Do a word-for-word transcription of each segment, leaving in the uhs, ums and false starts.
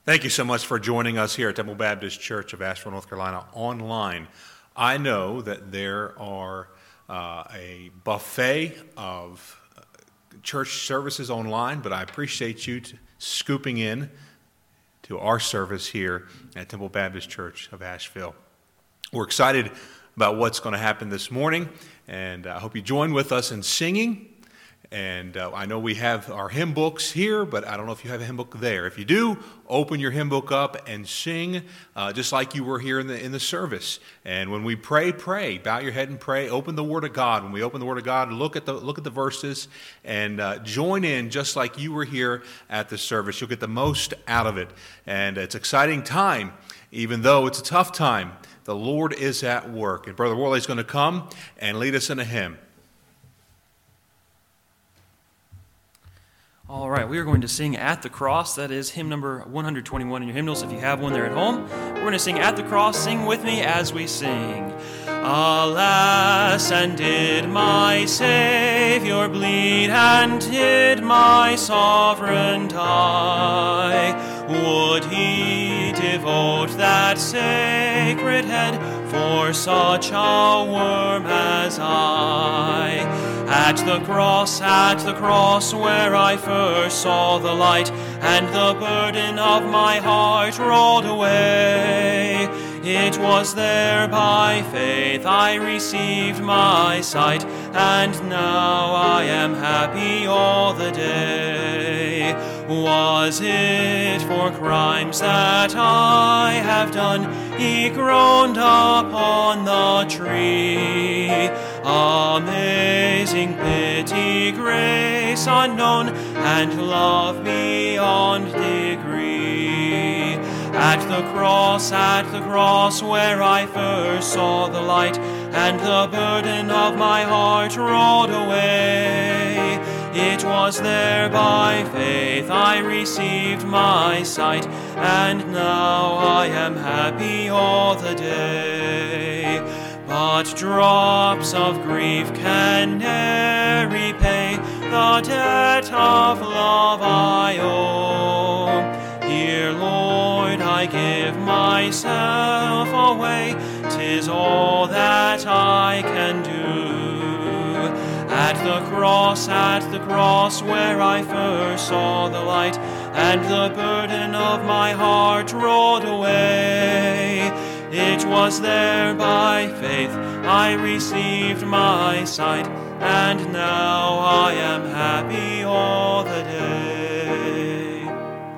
Thank you so much for joining us here at Temple Baptist Church of Asheville, North Carolina, online. I know that there are uh, a buffet of church services online, but I appreciate you t- scooping in to our service here at Temple Baptist Church of Asheville. We're excited about what's going to happen this morning, and I hope you join with us in singing. And uh, I know we have our hymn books here, but I don't know if you have a hymn book there. If you do, open your hymn book up and sing uh, just like you were here in the in the service. And when we pray, pray. Bow your head and pray. Open the Word of God. When we open the Word of God, look at the look at the verses and uh, join in just like you were here at the service. You'll get the most out of it. And it's an exciting time, even though it's a tough time. The Lord is at work. And Brother Worley is going to come and lead us in a hymn. All right, we are going to sing At the Cross. That is hymn number one hundred twenty-one in your hymnals if you have one there at home. We're going to sing At the Cross. Sing with me as we sing. Alas, and did my Savior bleed, and did my Sovereign die? Would he devote that sacred head for such a worm as I? At the cross, at the cross, where I first saw the light, and the burden of my heart rolled away, it was there by faith I received my sight, and now I am happy all the day. Was it for crimes that I have done, he groaned upon the tree? Amazing pity, grace unknown, and love beyond degree. At the cross, at the cross, where I first saw the light, and the burden of my heart rolled away, it was there by faith I received my sight, and now I am happy all the day. But drops of grief can ne'er repay the debt of love I owe. Here, Lord, I give myself away, 'tis all that I can do. At the cross, at the cross, where I first saw the light, and the burden of my heart rolled away, it was there by faith I received my sight, and now I am happy all the day.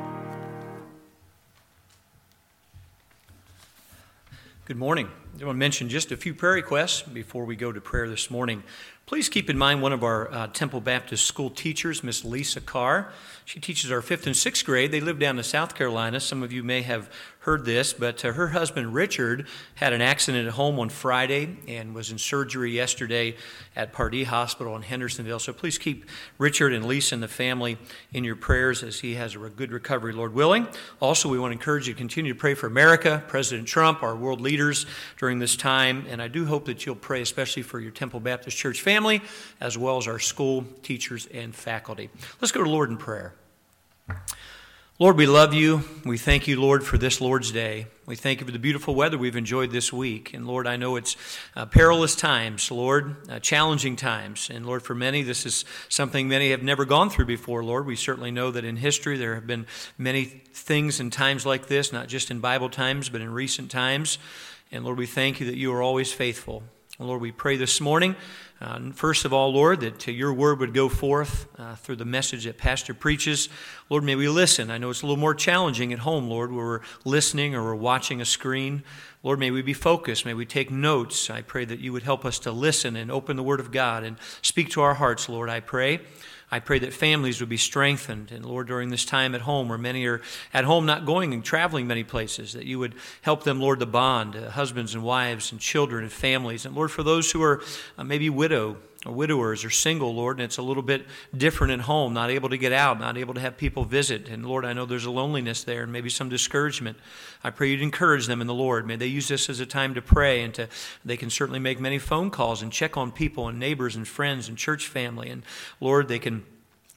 Good morning. I want to mention just a few prayer requests before we go to prayer this morning. Please keep in mind one of our uh, Temple Baptist school teachers, Miss Lisa Carr. She teaches our fifth and sixth grade. They live down in South Carolina. Some of you may have heard this, but uh, her husband, Richard, had an accident at home on Friday and was in surgery yesterday at Pardee Hospital in Hendersonville. So please keep Richard and Lisa and the family in your prayers as he has a good recovery, Lord willing. Also, we want to encourage you to continue to pray for America, President Trump, our world leaders during this time. And I do hope that you'll pray especially for your Temple Baptist Church family, as well as our school teachers and faculty. Let's go to Lord in prayer. Lord, we love you. We thank you, Lord, for this Lord's Day. We thank you for the beautiful weather we've enjoyed this week. And Lord, I know it's uh, perilous times, Lord, uh, challenging times. And Lord, for many, this is something many have never gone through before, Lord. We certainly know that in history there have been many things in times like this, not just in Bible times, but in recent times. And Lord, we thank you that you are always faithful. And Lord, we pray this morning, uh, first of all, Lord, that uh, your word would go forth uh, through the message that Pastor preaches. Lord, may we listen. I know it's a little more challenging at home, Lord, where we're listening or we're watching a screen. Lord, may we be focused. May we take notes. I pray that you would help us to listen and open the word of God and speak to our hearts, Lord, I pray. I pray that families would be strengthened. And Lord, during this time at home where many are at home not going and traveling many places, that you would help them, Lord, to bond, uh, husbands and wives and children and families. And Lord, for those who are uh, maybe widow or widowers or single, Lord, and it's a little bit different at home, not able to get out, not able to have people visit. And Lord, I know there's a loneliness there and maybe some discouragement. I pray you'd encourage them in the Lord. May they use this as a time to pray, and to they can certainly make many phone calls and check on people and neighbors and friends and church family. And Lord, they can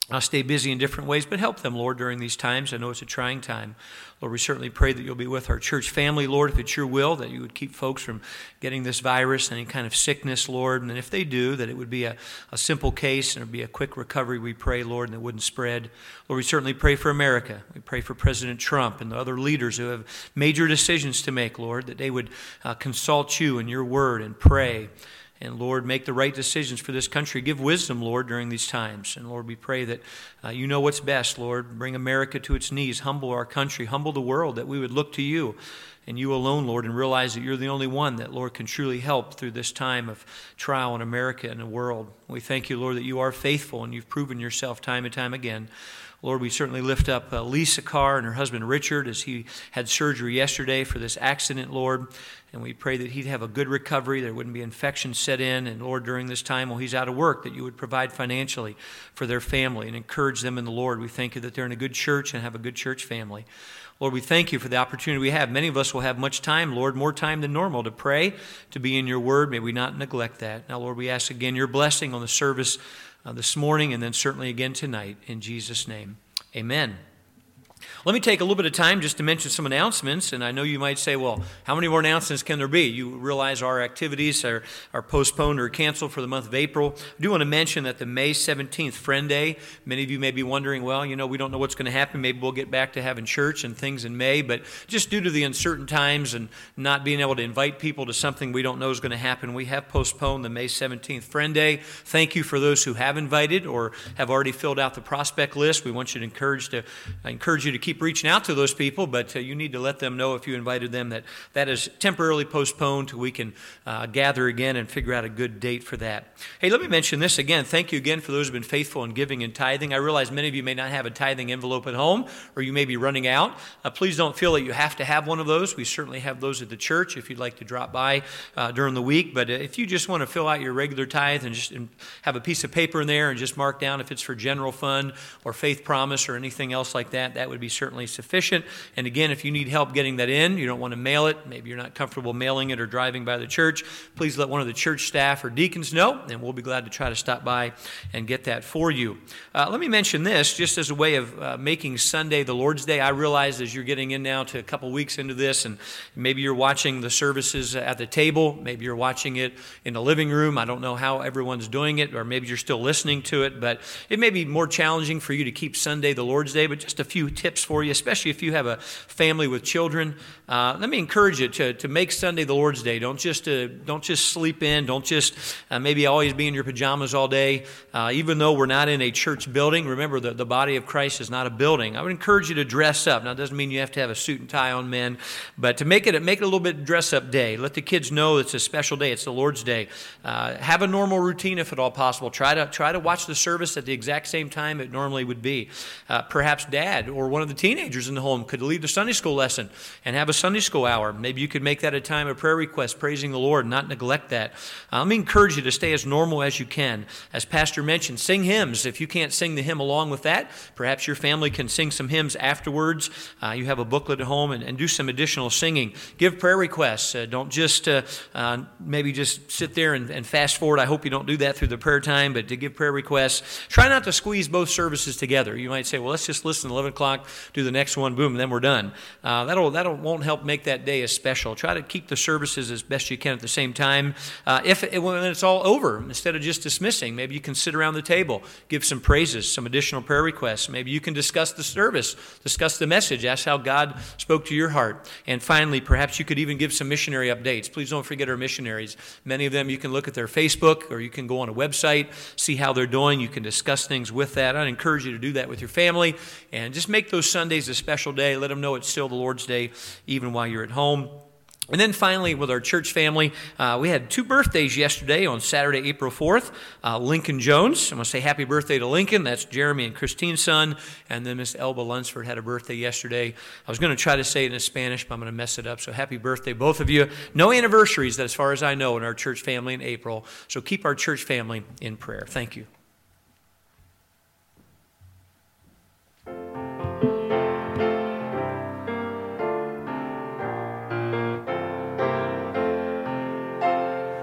uh, stay busy in different ways, but help them, Lord, during these times. I know it's a trying time. Lord, we certainly pray that you'll be with our church family, Lord, if it's your will, that you would keep folks from getting this virus, any kind of sickness, Lord. And if they do, that it would be a, a simple case and it would be a quick recovery, we pray, Lord, and it wouldn't spread. Lord, we certainly pray for America. We pray for President Trump and the other leaders who have major decisions to make, Lord, that they would uh, consult you and your word and pray. And Lord, make the right decisions for this country. Give wisdom, Lord, during these times. And Lord, we pray that uh, you know what's best, Lord. Bring America to its knees. Humble our country. Humble the world, that we would look to you and you alone, Lord, and realize that you're the only one that, Lord, can truly help through this time of trial in America and the world. We thank you, Lord, that you are faithful and you've proven yourself time and time again. Lord, we certainly lift up uh, Lisa Carr and her husband Richard as he had surgery yesterday for this accident, Lord. And we pray that he'd have a good recovery, there wouldn't be infection set in. And Lord, during this time while he's out of work, that you would provide financially for their family and encourage them in the Lord. We thank you that they're in a good church and have a good church family. Lord, we thank you for the opportunity we have. Many of us will have much time, Lord, more time than normal to pray, to be in your word. May we not neglect that. Now, Lord, we ask again your blessing on the service uh, this morning and then certainly again tonight. In Jesus' name, amen. Let me take a little bit of time just to mention some announcements, and I know you might say, well, how many more announcements can there be? You realize our activities are, are postponed or canceled for the month of April. I do want to mention that the May seventeenth Friend Day, many of you may be wondering, well, you know, we don't know what's going to happen. Maybe we'll get back to having church and things in May, but just due to the uncertain times and not being able to invite people to something we don't know is going to happen, we have postponed the May seventeenth Friend Day. Thank you for those who have invited or have already filled out the prospect list. We want you to encourage to I encourage you to keep reaching out to those people, but uh, you need to let them know if you invited them that that is temporarily postponed till we can uh, gather again and figure out a good date for that. Hey, let me mention this again. Thank you again for those who have been faithful in giving and tithing. I realize many of you may not have a tithing envelope at home, or you may be running out. Uh, please don't feel that you have to have one of those. We certainly have those at the church if you'd like to drop by uh, during the week, but uh, if you just want to fill out your regular tithe and just and have a piece of paper in there and just mark down if it's for general fund or faith promise or anything else like that, that would be certainly sufficient. And again, if you need help getting that in, you don't want to mail it, maybe you're not comfortable mailing it or driving by the church, please let one of the church staff or deacons know, and we'll be glad to try to stop by and get that for you. Uh, let me mention this, just as a way of uh, making Sunday the Lord's Day. I realize as you're getting in now to a couple weeks into this, and maybe you're watching the services at the table, maybe you're watching it in the living room. I don't know how everyone's doing it, or maybe you're still listening to it, but it may be more challenging for you to keep Sunday the Lord's Day, but just a few tips for you, especially if you have a family with children. Uh, let me encourage you to, to make Sunday the Lord's Day. Don't just uh, don't just sleep in. Don't just uh, maybe always be in your pajamas all day. Uh, even though we're not in a church building, remember that the body of Christ is not a building. I would encourage you to dress up. Now, it doesn't mean you have to have a suit and tie on, men, but to make it make it a little bit dress-up day. Let the kids know it's a special day. It's the Lord's Day. Uh, have a normal routine if at all possible. Try to try to watch the service at the exact same time it normally would be. Uh, perhaps Dad or one of the teenagers in the home could lead the Sunday school lesson and have a Sunday school hour. Maybe you could make that a time of prayer request, praising the Lord, not neglect that. Uh, let me encourage you to stay as normal as you can. As Pastor mentioned, sing hymns. If you can't sing the hymn along with that, perhaps your family can sing some hymns afterwards. Uh, you have a booklet at home and, and do some additional singing. Give prayer requests. Uh, don't just uh, uh, maybe just sit there and, and fast forward. I hope you don't do that through the prayer time, but to give prayer requests. Try not to squeeze both services together. You might say, well, let's just listen at eleven o'clock, do the next one, boom, and then we're done. Uh, that'll that'll won't help make that day as special. Try to keep the services as best you can at the same time. Uh, if it, when it's all over, instead of just dismissing, maybe you can sit around the table, give some praises, some additional prayer requests. Maybe you can discuss the service, discuss the message, ask how God spoke to your heart. And finally, perhaps you could even give some missionary updates. Please don't forget our missionaries. Many of them, you can look at their Facebook or you can go on a website, see how they're doing. You can discuss things with that. I'd encourage you to do that with your family and just make those Sundays a special day. Let them know it's still the Lord's Day, even while you're at home. And then finally, with our church family, uh, we had two birthdays yesterday on Saturday, April fourth. Uh, Lincoln Jones, I'm going to say happy birthday to Lincoln. That's Jeremy and Christine's son. And then Miss Elba Lunsford had a birthday yesterday. I was going to try to say it in Spanish, but I'm going to mess it up. So happy birthday, both of you. No anniversaries, as far as I know, in our church family in April. So keep our church family in prayer. Thank you.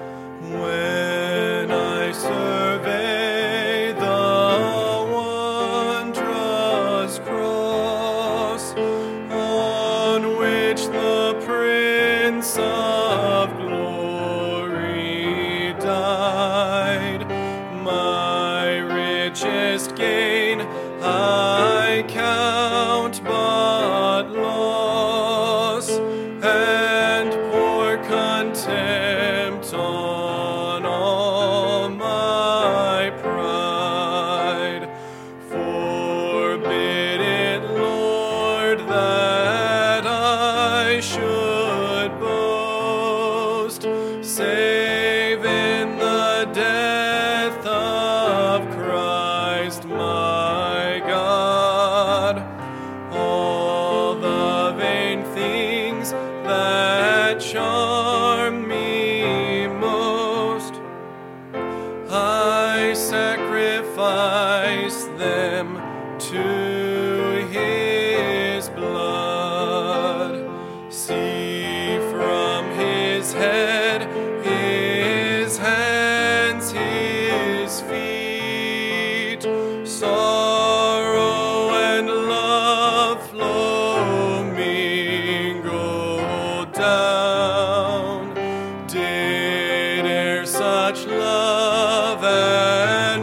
When I survey the Prince of glory died. My richest gain I count but loss, and pour contempt on all my pride. Forbid it, Lord, that I should boast, save in the death of Christ my God. All the vain things that charm me most, I sacrifice them to his blood. See from his head, his hands, his feet, sorrow and love flow mingled down. Did e'er such love and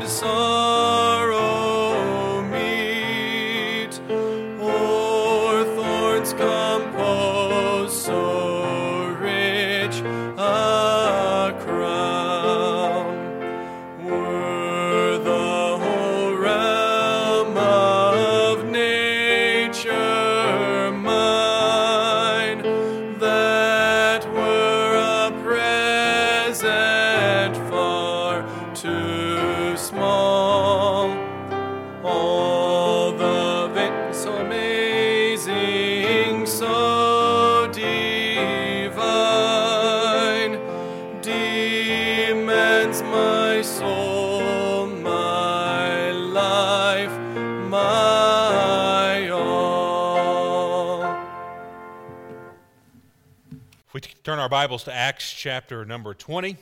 sorrow meet, or thorns compose so rich a crown? Were the whole realm of nature mine, that were a present far too small. All the vain, so amazing, so divine, demands my soul, my life, my all. If we turn our Bibles to Acts chapter number twenty,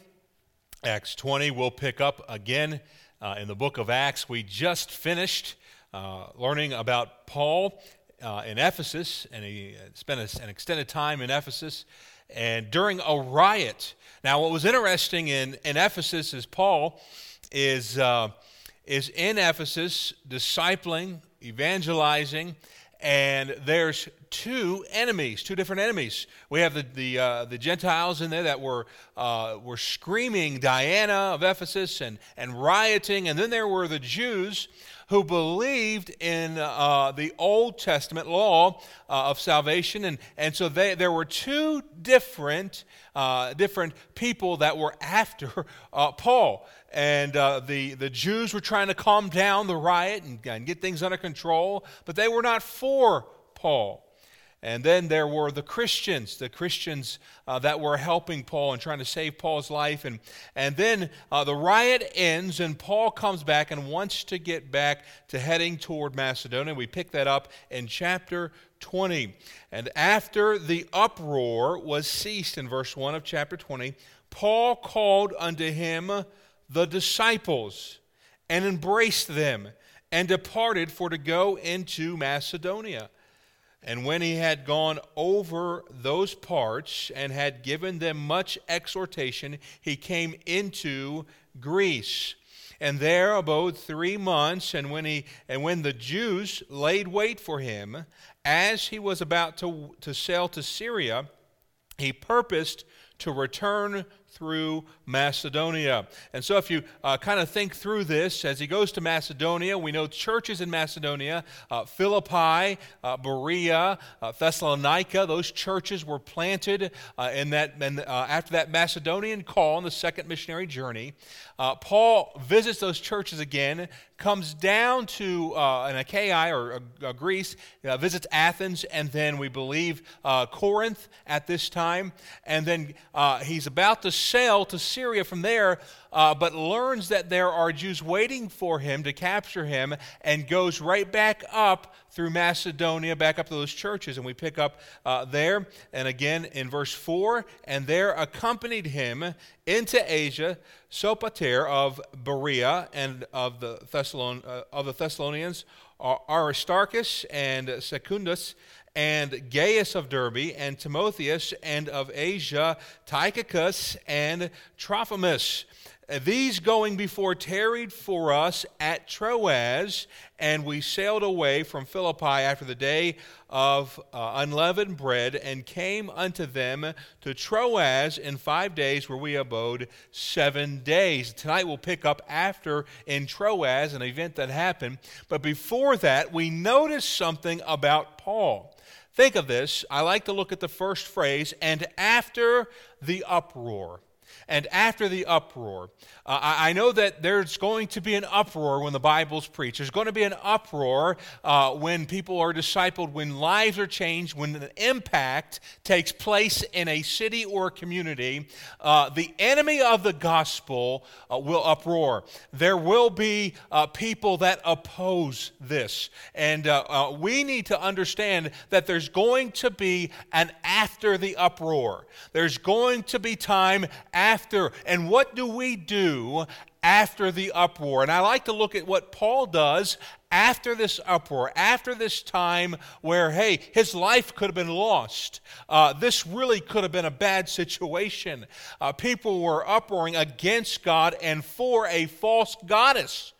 Acts twenty, we'll pick up again uh, in the book of Acts. We just finished uh, learning about Paul uh, in Ephesus, and he spent a, an extended time in Ephesus, and during a riot. Now, what was interesting in, in Ephesus is Paul is, uh, is in Ephesus discipling, evangelizing, and there's two enemies, two different enemies. We have the the, uh, the Gentiles in there that were uh, were screaming Diana of Ephesus and, and rioting, and then there were the Jews who believed in uh, the Old Testament law uh, of salvation, and, and so they, there were two different uh, different people that were after uh, Paul. And uh, the, the Jews were trying to calm down the riot and, and get things under control, but they were not for Paul. And then there were the Christians, the Christians uh, that were helping Paul and trying to save Paul's life. And, and then uh, the riot ends, and Paul comes back and wants to get back to heading toward Macedonia. We pick that up in chapter twenty. And after the uproar was ceased, in verse one of chapter twenty, Paul called unto him the disciples, and embraced them, and departed for to go into Macedonia. And when he had gone over those parts, and had given them much exhortation, he came into Greece, and there abode three months. And when he and when the Jews laid wait for him, as he was about to, to sail to Syria, he purposed to return through Macedonia. And so if you uh, kind of think through this, as he goes to Macedonia, we know churches in Macedonia, uh, Philippi, uh, Berea, uh, Thessalonica, those churches were planted uh, in that, and, uh, after that Macedonian call on the second missionary journey. Uh, Paul visits those churches again, comes down to uh, an Achaia or uh, uh, Greece, uh, visits Athens, and then we believe uh, Corinth at this time. And then uh, he's about to sail to Syria from there, uh, but learns that there are Jews waiting for him to capture him, and goes right back up through Macedonia, back up to those churches. And we pick up uh, there, and again in verse four, and there accompanied him into Asia Sopater of Berea, and of the, Thessalon, uh, of the Thessalonians, Aristarchus and Secundus, and Gaius of Derbe, and Timotheus, and of Asia, Tychicus, and Trophimus. These going before tarried for us at Troas, and we sailed away from Philippi after the day of uh, unleavened bread, and came unto them to Troas in five days, where we abode seven days. Tonight we'll pick up after in Troas, an event that happened. But before that, we notice something about Paul. Think of this. I like to look at the first phrase, and after the uproar. And after the uproar, uh, I, I know that there's going to be an uproar when the Bible's preached. There's going to be an uproar uh, when people are discipled, when lives are changed, when an impact takes place in a city or a community. Uh, the enemy of the gospel uh, will uproar. There will be uh, people that oppose this. And uh, uh, we need to understand that there's going to be an after the uproar. There's going to be time after. And what do we do after the uproar? And I like to look at what Paul does after this uproar, after this time where, hey, his life could have been lost. Uh, this really could have been a bad situation. Uh, people were uproaring against God and for a false goddess.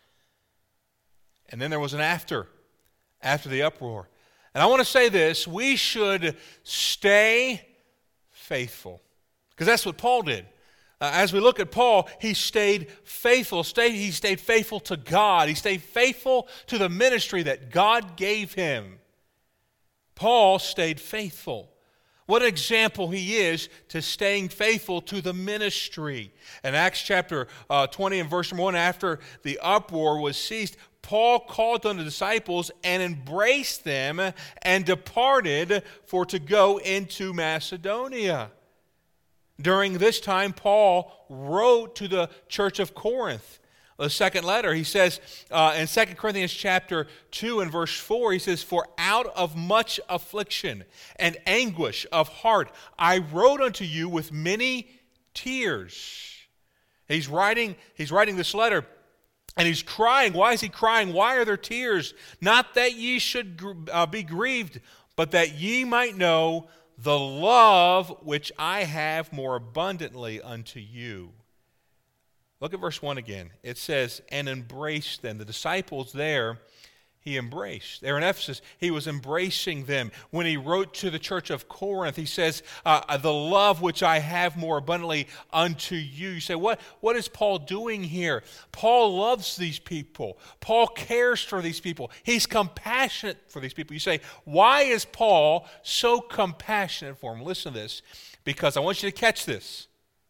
And then there was an after, after the uproar. And I want to say this, we should stay faithful. Because that's what Paul did. Uh, as we look at Paul, he stayed faithful. Stayed, he stayed faithful to God. He stayed faithful to the ministry that God gave him. Paul stayed faithful. What an example he is to staying faithful to the ministry. In Acts chapter uh, twenty and verse one, after the uproar was ceased, Paul called on the disciples and embraced them and departed for to go into Macedonia. During this time, Paul wrote to the church of Corinth. The second letter, he says uh, in Second Corinthians chapter two and verse four, he says, "For out of much affliction and anguish of heart I wrote unto you with many tears." He's writing, he's writing this letter, and he's crying. Why is he crying? Why are there tears? Not that ye should uh, be grieved, but that ye might know the love which I have more abundantly unto you. Look at verse one again. It says, "And embraced them." The disciples there, he embraced. There in Ephesus, he was embracing them. When he wrote to the church of Corinth, he says, uh, "The love which I have more abundantly unto you." You say, what, what is Paul doing here? Paul loves these people. Paul cares for these people. He's compassionate for these people. You say, why is Paul so compassionate for them? Listen to this, because I want you to catch this.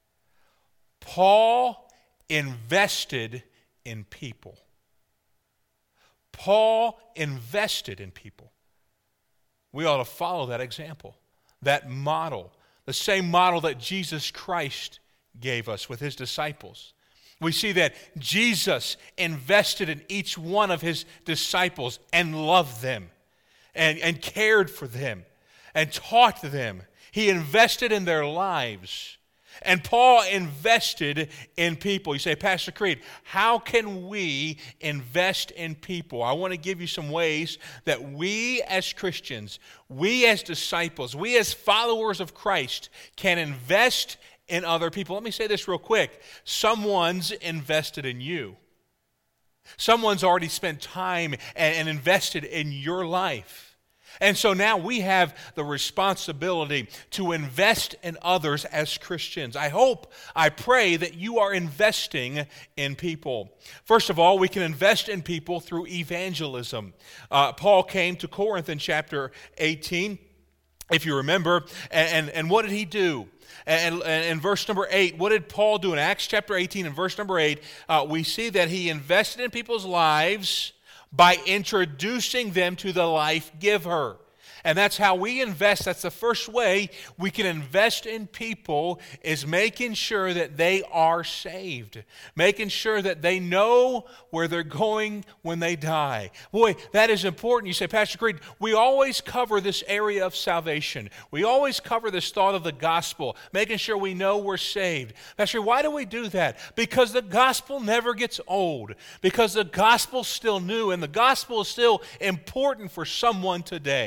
Paul invested in people. Paul invested in people. We ought to follow that example, that model, the same model that Jesus Christ gave us with his disciples. We see that Jesus invested in each one of his disciples and loved them and, and cared for them and taught them. He invested in their lives. And Paul invested in people. You say, Pastor Creed, how can we invest in people? I want to give you some ways that we as Christians, we as disciples, we as followers of Christ can invest in other people. Let me say this real quick. Someone's invested in you. Someone's already spent time and, and invested in your life. And so now we have the responsibility to invest in others as Christians. I hope, I pray that you are investing in people. First of all, we can invest in people through evangelism. Uh, Paul came to Corinth in chapter eighteen, if you remember, and, and, and what did he do? And in verse number eight, what did Paul do? In Acts chapter eighteen and verse number eight, uh, we see that he invested in people's lives by introducing them to the life giver. And that's how we invest. That's the first way we can invest in people, is making sure that they are saved. Making sure that they know where they're going when they die. Boy, that is important. You say, Pastor Creed, we always cover this area of salvation. We always cover this thought of the gospel, making sure we know we're saved. Pastor, why do we do that? Because the gospel never gets old. Because the gospel's still new, and the gospel is still important for someone today. There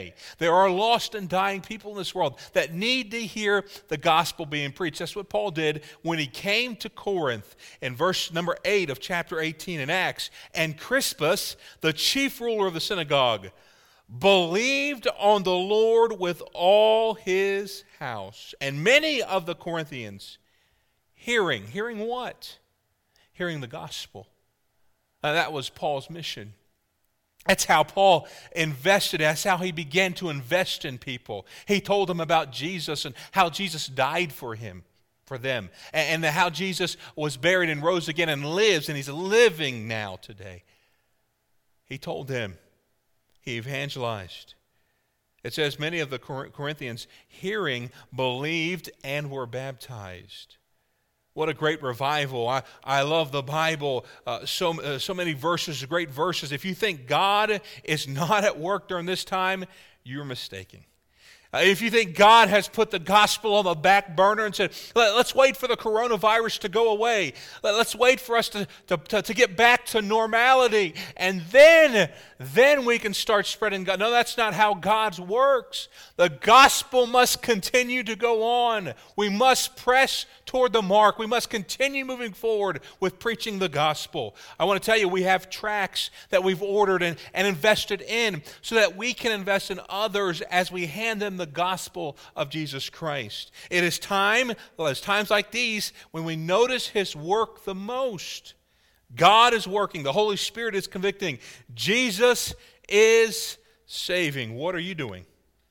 There are lost and dying people in this world that need to hear the gospel being preached. That's what Paul did when he came to Corinth in verse number eight of chapter eighteen in Acts. And Crispus, the chief ruler of the synagogue, believed on the Lord with all his house. And many of the Corinthians, hearing, hearing what? Hearing the gospel. Uh, that was Paul's mission. That's how Paul invested. That's how he began to invest in people. He told them about Jesus and how Jesus died for him, for them, and, and how Jesus was buried and rose again and lives, and he's living now today. He told them. He evangelized. It says many of the Corinthians, hearing, believed and were baptized. What a great revival. I, I love the Bible. Uh, so, uh, so many verses, great verses. If you think God is not at work during this time, you're mistaken. Uh, if you think God has put the gospel on the back burner and said, Let, let's wait for the coronavirus to go away. Let, let's wait for us to, to, to, to get back to normality. And then, then we can start spreading God. No, that's not how God works. The gospel must continue to go on. We must press toward the mark. We must continue moving forward with preaching the gospel. I want to tell you, we have tracts that we've ordered and, and invested in so that we can invest in others as we hand them the gospel of Jesus Christ. It is time, well, it's times like these when we notice his work the most. God is working. The Holy Spirit is convicting. Jesus is saving. What are you doing?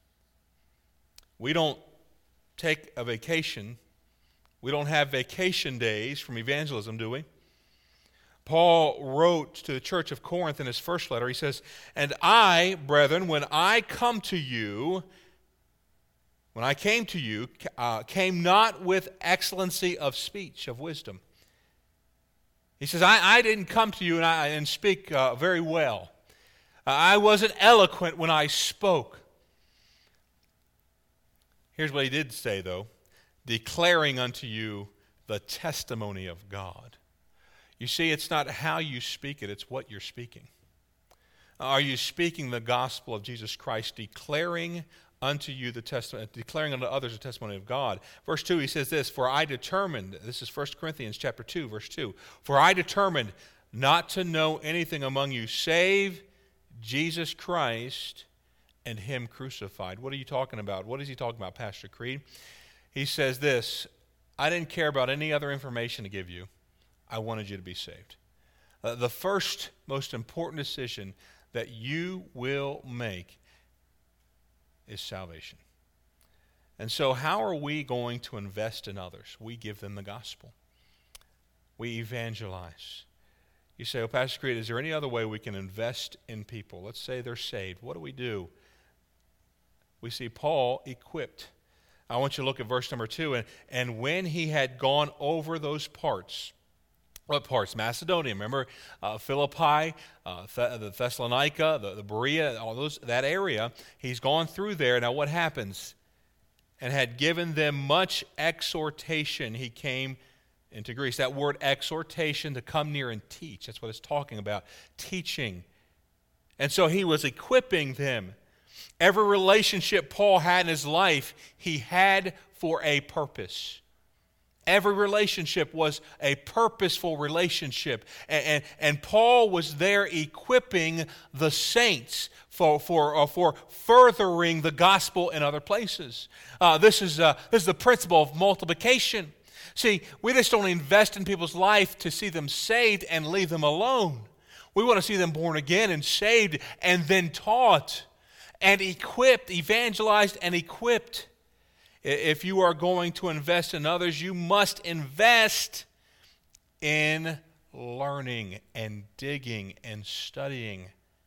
We don't take a vacation. We don't have vacation days from evangelism, do we? Paul wrote to the church of Corinth in his first letter, he says, "And I, brethren, when I come to you, when I came to you, uh, came not with excellency of speech, of wisdom." He says, I, I didn't come to you and, I, and speak uh, very well. Uh, I wasn't eloquent when I spoke. Here's what he did say, though. Declaring unto you the testimony of God. You see, it's not how you speak it, it's what you're speaking. Are you speaking the gospel of Jesus Christ, declaring unto you the testimony, declaring unto others the testimony of God? Verse two, he says this, "For I determined," this is First Corinthians chapter two, verse two, "For I determined not to know anything among you save Jesus Christ and him crucified." What are you talking about? What is he talking about, Pastor Creed? He says this, "I didn't care about any other information to give you. I wanted you to be saved." Uh, the first most important decision that you will make is salvation. And so how are we going to invest in others? We give them the gospel. We evangelize. You say, "Oh, Pastor Creed, is there any other way we can invest in people? Let's say they're saved. What do we do?" We see Paul equipped. I want you to look at verse number two. And, and when he had gone over those parts, what parts? Macedonia, remember uh, Philippi, uh, Th- the Thessalonica, the, the Berea, all those, that area. He's gone through there. Now what happens? "And had given them much exhortation, he came into Greece." That word exhortation, to come near and teach. That's what it's talking about, teaching. And so he was equipping them. Every relationship Paul had in his life, he had for a purpose. Every relationship was a purposeful relationship. And, and, and Paul was there equipping the saints for, for, uh, for furthering the gospel in other places. Uh, this, is, uh, this is the principle of multiplication. See, we just don't invest in people's life to see them saved and leave them alone. We want to see them born again and saved and then taught and equipped, evangelized and equipped. If you are going to invest in others, you must invest in learning and digging and studying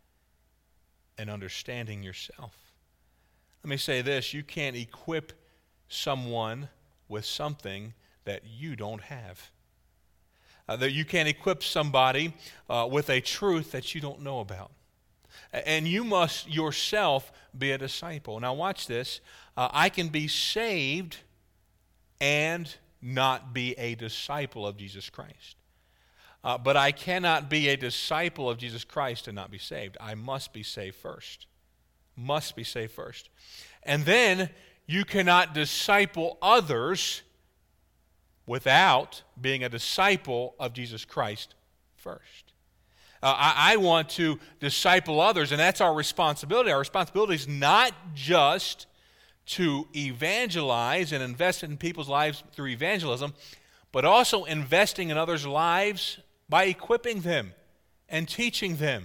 and understanding yourself. Let me say this, you can't equip someone with something that you don't have. Uh, that you can't equip somebody uh, with a truth that you don't know about. And you must yourself be a disciple. Now watch this. Uh, I can be saved and not be a disciple of Jesus Christ. Uh, but I cannot be a disciple of Jesus Christ and not be saved. I must be saved first. must be saved first. And then you cannot disciple others without being a disciple of Jesus Christ first. Uh, I, I want to disciple others, and that's our responsibility. Our responsibility is not just to evangelize and invest in people's lives through evangelism, but also investing in others' lives by equipping them and teaching them,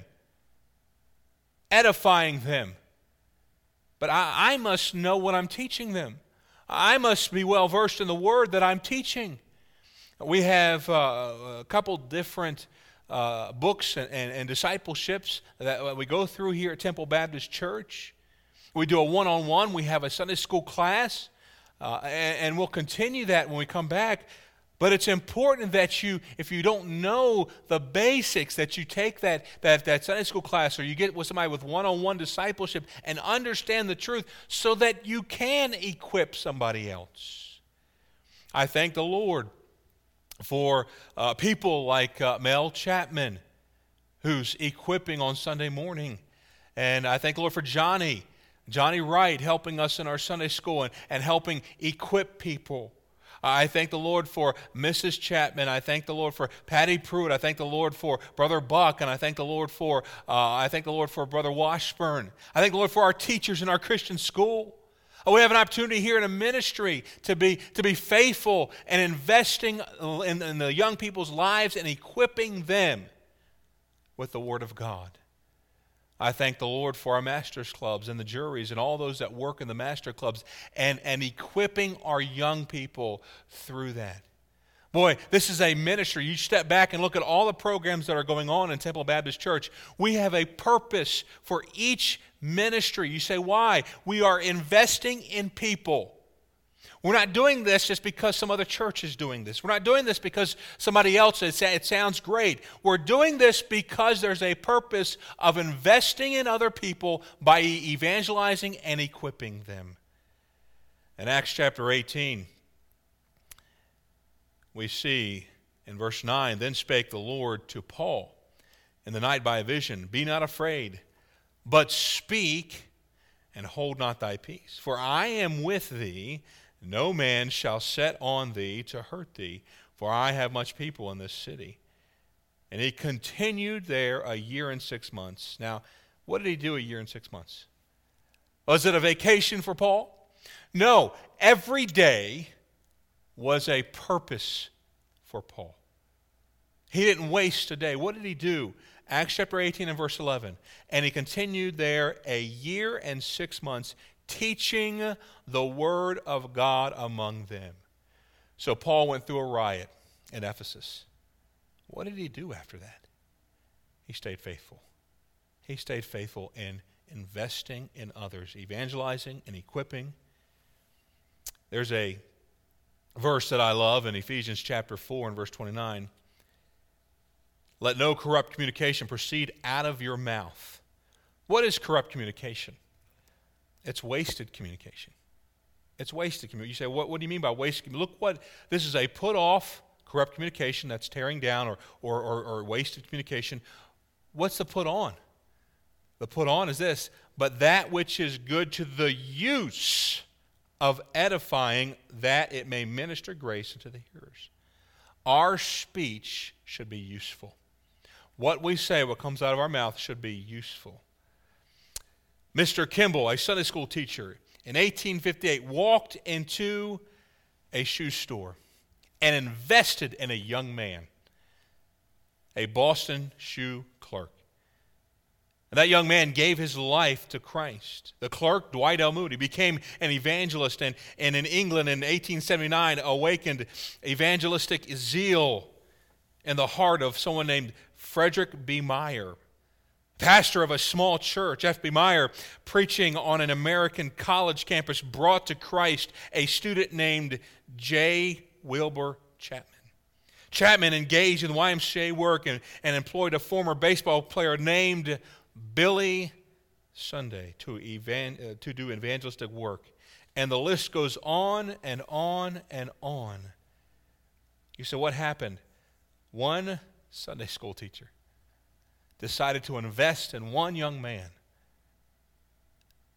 edifying them. But I, I must know what I'm teaching them. I must be well versed in the Word that I'm teaching. We have uh, a couple different uh, books and, and, and discipleships that we go through here at Temple Baptist Church. We do a one-on-one. We have a Sunday school class, uh, and, and we'll continue that when we come back. But it's important that you, if you don't know the basics, that you take that, that, that Sunday school class or you get with somebody with one-on-one discipleship and understand the truth so that you can equip somebody else. I thank the Lord for uh, people like uh, Mel Chapman, who's equipping on Sunday morning. And I thank the Lord for Johnny, Johnny Wright, helping us in our Sunday school and, and helping equip people. I thank the Lord for Missus Chapman. I thank the Lord for Patty Pruitt. I thank the Lord for Brother Buck, and I thank the Lord for uh, I thank the Lord for Brother Washburn. I thank the Lord for our teachers in our Christian school. Uh, we have an opportunity here in a ministry to be to be faithful and investing in, in the young people's lives and equipping them with the Word of God. I thank the Lord for our master's clubs and the juries and all those that work in the master clubs and, and equipping our young people through that. Boy, this is a ministry. You step back and look at all the programs that are going on in Temple Baptist Church. We have a purpose for each ministry. You say, why? We are investing in people. We're not doing this just because some other church is doing this. We're not doing this because somebody else, it sounds great. We're doing this because there's a purpose of investing in other people by evangelizing and equipping them. In Acts chapter eighteen, we see in verse nine, then spake the Lord to Paul in the night by a vision, be not afraid, but speak and hold not thy peace. For I am with thee, no man shall set on thee to hurt thee, for I have much people in this city. And he continued there a year and six months. Now, what did he do a year and six months? Was it a vacation for Paul? No, every day was a purpose for Paul. He didn't waste a day. What did he do? Acts chapter eighteen and verse eleven. And he continued there a year and six months, teaching the word of God among them. So Paul went through a riot in Ephesus. What did he do after that? He stayed faithful. He stayed faithful in investing in others, evangelizing and equipping. There's a verse that I love in Ephesians chapter four and verse twenty-nine. Let no corrupt communication proceed out of your mouth. What is corrupt communication? It's wasted communication. It's wasted communication. You say, what, what do you mean by wasted communication? Look what, this is a put off corrupt communication that's tearing down or, or, or, or wasted communication. What's the put on? The put on is this, but that which is good to the use of edifying, that it may minister grace unto the hearers. Our speech should be useful. What we say, what comes out of our mouth, should be useful. Mister Kimball, a Sunday school teacher, in eighteen fifty-eight walked into a shoe store and invested in a young man, a Boston shoe clerk. And that young man gave his life to Christ. The clerk, Dwight L. Moody, became an evangelist and, and in England in eighteen seventy-nine awakened evangelistic zeal in the heart of someone named Frederick B. Meyer. Pastor of a small church, F B. Meyer, preaching on an American college campus, brought to Christ a student named J. Wilbur Chapman. Chapman engaged in Y M C A work and, and employed a former baseball player named Billy Sunday to, evan, uh, to do evangelistic work. And the list goes on and on and on. You say, what happened? One Sunday school teacher decided to invest in one young man.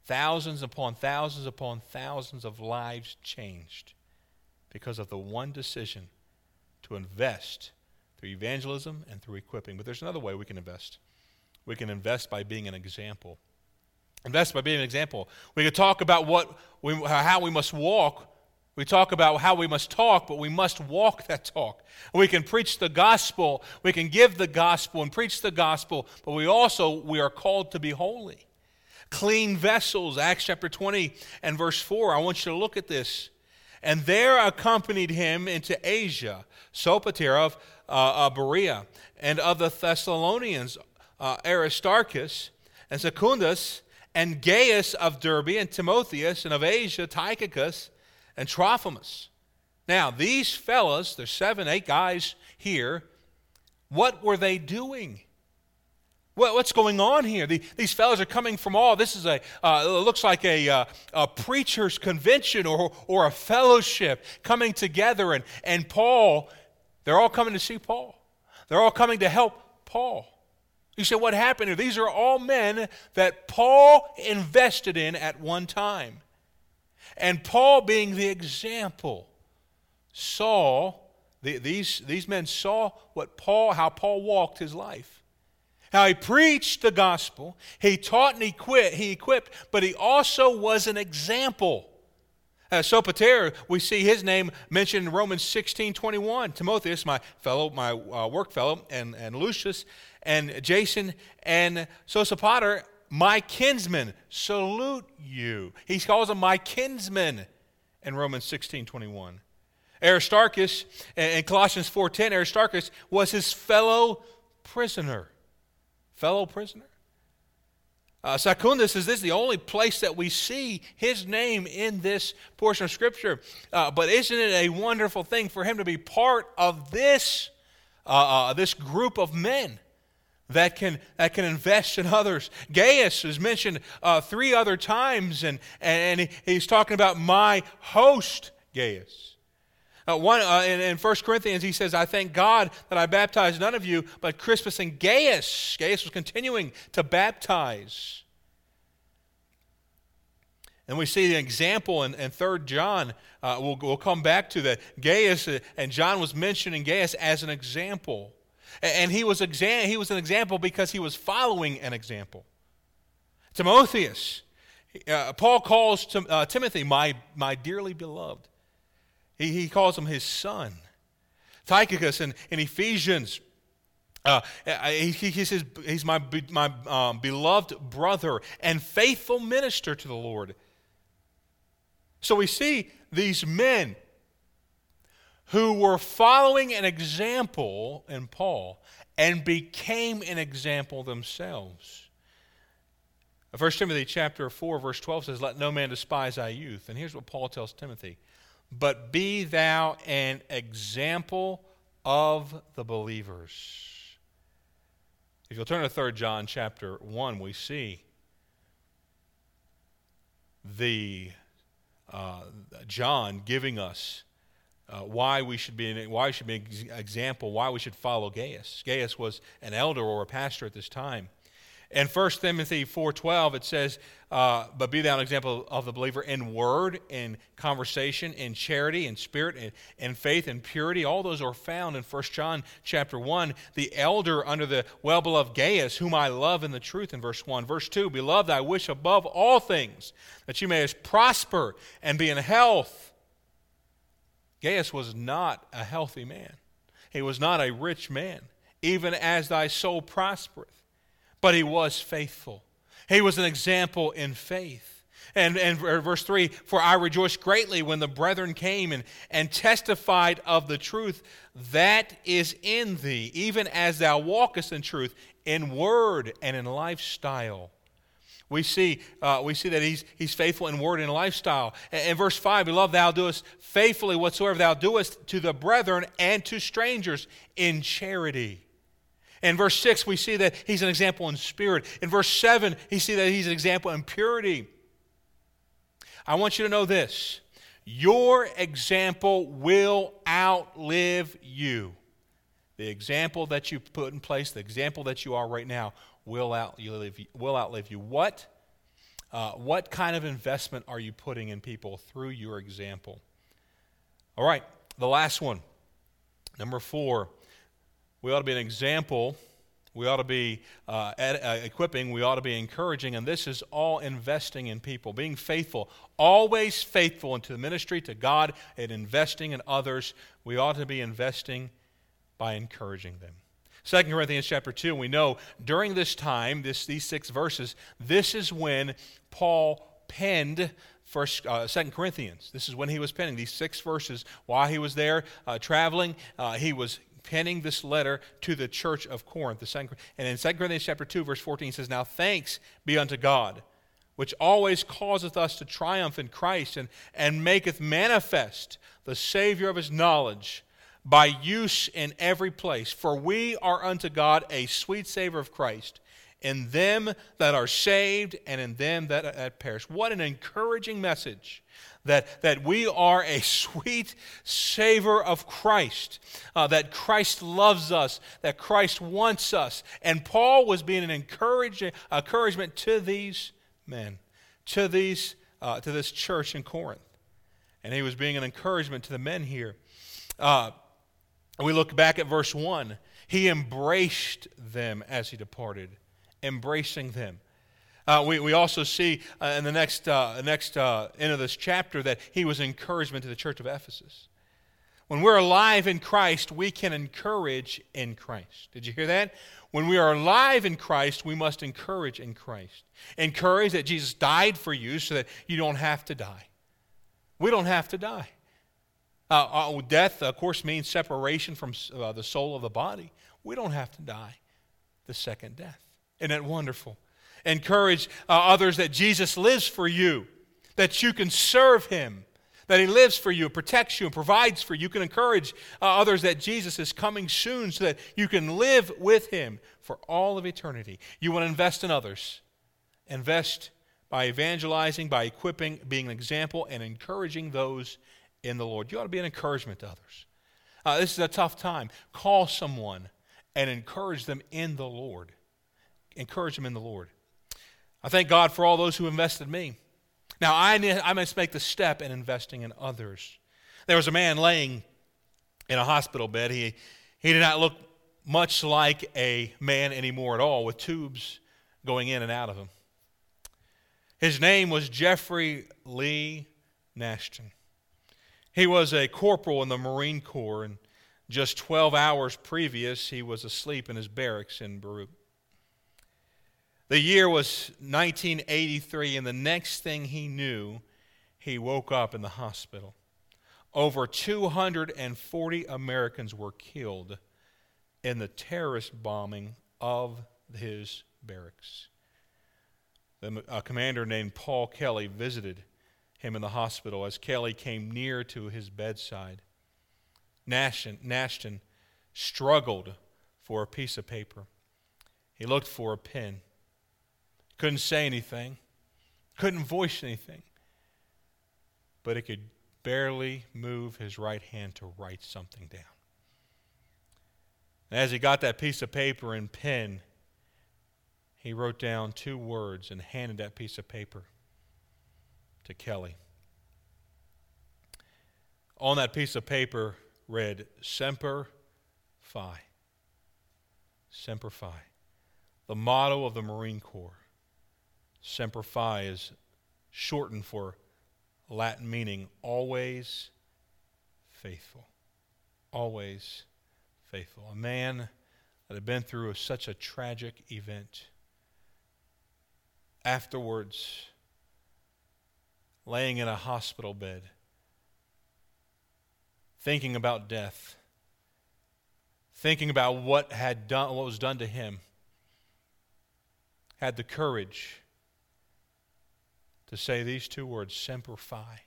Thousands upon thousands upon thousands of lives changed because of the one decision to invest through evangelism and through equipping. But there's another way we can invest. We can invest by being an example. Invest by being an example. We could talk about what we, how we must walk. We talk about how we must talk, but we must walk that talk. We can preach the gospel. We can give the gospel and preach the gospel, but we also, we are called to be holy. Clean vessels, Acts chapter twenty and verse four. I want you to look at this. And there accompanied him into Asia, Sopater of uh, uh, Berea, and of the Thessalonians, uh, Aristarchus, and Secundus, and Gaius of Derbe, and Timotheus, and of Asia, Tychicus, and Trophimus. Now, these fellas, there's seven, eight guys here, what were they doing? What, what's going on here? The, these fellas are coming from all, this is a, uh, it looks like a, uh, a preacher's convention or, or a fellowship coming together, and, and Paul, they're all coming to see Paul. They're all coming to help Paul. You say, what happened here? These are all men that Paul invested in at one time. And Paul, being the example, saw, the, these, these men saw what Paul, how Paul walked his life. How he preached the gospel, he taught and he quit, he equipped, but he also was an example. Uh, Sopater, we see his name mentioned in Romans sixteen twenty-one. Timotheus, my fellow, my uh, work fellow, and, and Lucius, and Jason, and Sosipater, my kinsman, salute you. He calls them my kinsmen in Romans sixteen twenty-one. Aristarchus, in Colossians four ten, Aristarchus was his fellow prisoner. Fellow prisoner. Uh, Secundus is this the only place that we see his name in this portion of Scripture. Uh, but isn't it a wonderful thing for him to be part of this, uh, uh, this group of men that can that can invest in others? Gaius is mentioned uh, three other times, and, and, and he's talking about my host, Gaius. Uh, one uh, in, in First Corinthians, he says, I thank God that I baptized none of you, but Crispus and Gaius. Gaius was continuing to baptize. And we see the example in, in Third John. Uh, we'll, we'll come back to that. Gaius, uh, and John was mentioning Gaius as an example. And, and he, was exa- he was an example because he was following an example. Timotheus, uh, Paul calls to, uh, Timothy, my, my dearly beloved. He, he calls him his son. Tychicus in, in Ephesians, uh, he, he says he's my, my um, beloved brother and faithful minister to the Lord. So we see these men who were following an example in Paul and became an example themselves. First Timothy chapter four, verse twelve says, let no man despise thy youth. And here's what Paul tells Timothy. But be thou an example of the believers. If you'll turn to Third John chapter one, we see the uh, John giving us uh, why we should be an, why we should be an example, why we should follow Gaius. Gaius was an elder or a pastor at this time. In First Timothy four twelve, it says, uh, but be thou an example of the believer in word, in conversation, in charity, in spirit, in, in faith, in purity. All those are found in First John chapter one. The elder under the well-beloved Gaius, whom I love in the truth, in verse one. Verse two, beloved, I wish above all things that you may prosper and be in health. Gaius was not a healthy man. He was not a rich man, even as thy soul prospereth. But he was faithful. He was an example in faith. And, and verse three, for I rejoiced greatly when the brethren came and, and testified of the truth that is in thee, even as thou walkest in truth, in word and in lifestyle. We see, uh, we see that he's, he's faithful in word and lifestyle. In verse five, beloved, thou doest faithfully whatsoever thou doest to the brethren and to strangers in charity. In verse six, we see that he's an example in spirit. In verse seven, we see that he's an example in purity. I want you to know this. Your example will outlive you. The example that you put in place, the example that you are right now, will outlive you. Will outlive you. What? Uh, what kind of investment are you putting in people through your example? All right, the last one. Number four, we ought to be an example. We ought to be uh, ed- uh, equipping. We ought to be encouraging. And this is all investing in people, being faithful, always faithful into the ministry, to God, and investing in others. We ought to be investing by encouraging them. Second Corinthians chapter two, we know during this time, this, these six verses, this is when Paul penned First, uh, Second Corinthians. This is when he was penning these six verses. While he was there uh, traveling, uh, he was penning this letter to the church of Corinth. The second, and in Second Corinthians chapter two, verse fourteen, it says, "Now thanks be unto God, which always causeth us to triumph in Christ, and, and maketh manifest the Savior of his knowledge, by use in every place. For we are unto God a sweet savor of Christ, in them that are saved and in them that, that perish." What an encouraging message, that, that we are a sweet savor of Christ, uh, that Christ loves us, that Christ wants us. And Paul was being an encouraging, encouragement to these men, to, these, uh, to this church in Corinth. And he was being an encouragement to the men here. Uh, we look back at verse one. He embraced them as he departed. Embracing them. Uh, we, we also see uh, in the next, uh, next uh, end of this chapter that he was encouragement to the church of Ephesus. When we're alive in Christ, we can encourage in Christ. Did you hear that? When we are alive in Christ, we must encourage in Christ. Encourage that Jesus died for you so that you don't have to die. We don't have to die. Uh, uh, death, of course, means separation from uh, the soul of the body. We don't have to die the second death. Isn't that wonderful? Encourage uh, others that Jesus lives for you, that you can serve him, that he lives for you, protects you, and provides for you. You can encourage uh, others that Jesus is coming soon so that you can live with him for all of eternity. You want to invest in others. Invest by evangelizing, by equipping, being an example, and encouraging those in the Lord. You ought to be an encouragement to others. Uh, this is a tough time. Call someone and encourage them in the Lord. Encourage them in the Lord. I thank God for all those who invested in me. Now, I, need, I must make the step in investing in others. There was a man laying in a hospital bed. He, he did not look much like a man anymore at all, with tubes going in and out of him. His name was Jeffrey Lee Nashton. He was a corporal in the Marine Corps, and just twelve hours previous, he was asleep in his barracks in Beirut. The year was nineteen eighty-three, and the next thing he knew, he woke up in the hospital. Over two hundred forty Americans were killed in the terrorist bombing of his barracks. A commander named Paul Kelly visited him in the hospital. As Kelly came near to his bedside, Nashton, Nashton struggled for a piece of paper. He looked for a pen. Couldn't say anything. Couldn't voice anything. But he could barely move his right hand to write something down. And as he got that piece of paper and pen, he wrote down two words and handed that piece of paper to Kelly. On that piece of paper read, Semper Fi. Semper Fi. The motto of the Marine Corps. Semper Fi is shortened for Latin meaning always faithful. Always faithful. A man that had been through such a tragic event. Afterwards, laying in a hospital bed, thinking about death, thinking about what had done, what was done to him, had the courage to say these two words, Semper Fi.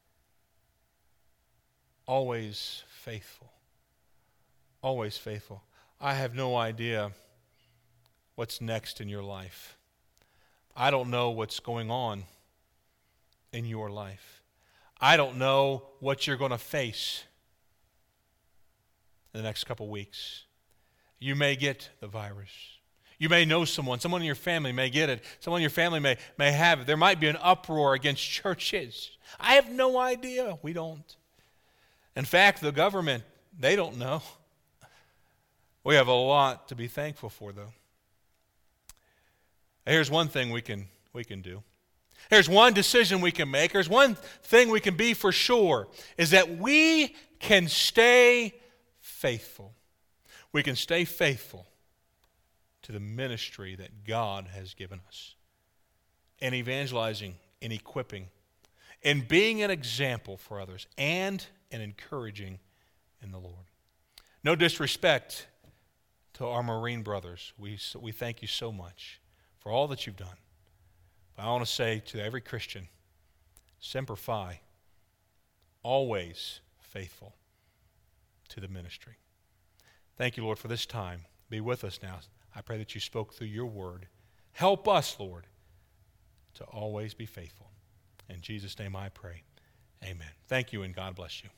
Always faithful. Always faithful. I have no idea what's next in your life. I don't know what's going on in your life. I don't know what you're going to face in the next couple weeks. You may get the virus. You may know someone. Someone in your family may get it. Someone in your family may, may have it. There might be an uproar against churches. I have no idea. We don't. In fact, the government, they don't know. We have a lot to be thankful for, though. Here's one thing we can we can do. Here's one decision we can make. Here's one thing we can be for sure, is that we can stay faithful. We can stay faithful to the ministry that God has given us. In evangelizing, in equipping, in being an example for others, and in encouraging in the Lord. No disrespect to our Marine brothers. We, we thank you so much for all that you've done. But I want to say to every Christian, Semper Fi, always faithful to the ministry. Thank you, Lord, for this time. Be with us now. I pray that you spoke through your word. Help us, Lord, to always be faithful. In Jesus' name I pray. Amen. Thank you, and God bless you.